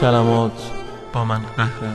کلمات با من قهرن.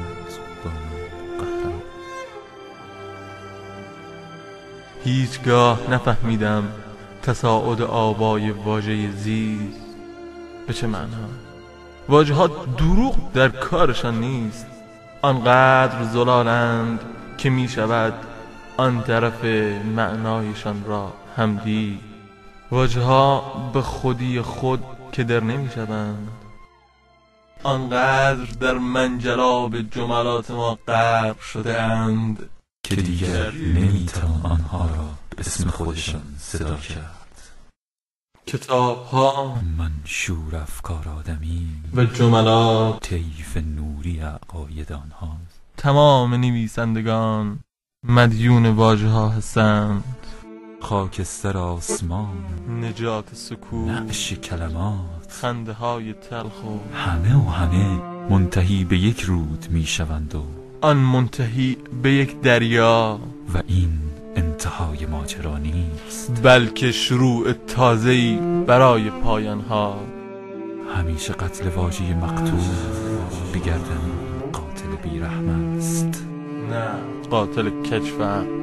هیچگاه نفهمیدم تصاعد آوای واژه زیست به چه معنا. واژه ها دروغ در کارشان نیست، آنقدر زلالند که می شود آن طرف معنایشان را هم دید. واژه ها به خودی خود که در نمی شوند، آنقدر در منجلاب جملات ما غرق شده اند که دیگر نمیتوان آنها را به اسم خودشان صدا کرد. کتاب ها منشور افکار آدمی و جملات طیف نوری عقاید آنهاست. تمام نویسندگان مدیون واژه ها هستند. خاکستر آسمان، نجات سکوت، نعش کلمات، خنده های تلخ و همه منتهی به یک رود می شوند و آن منتهی به یک دریا، و این انتهای ماجرا نیست، بلکه شروع تازه‌ای برای پایان ها. همیشه قتل واژه مقتول به گردن قاتل بیرحم است. نه، قاتل کجفم.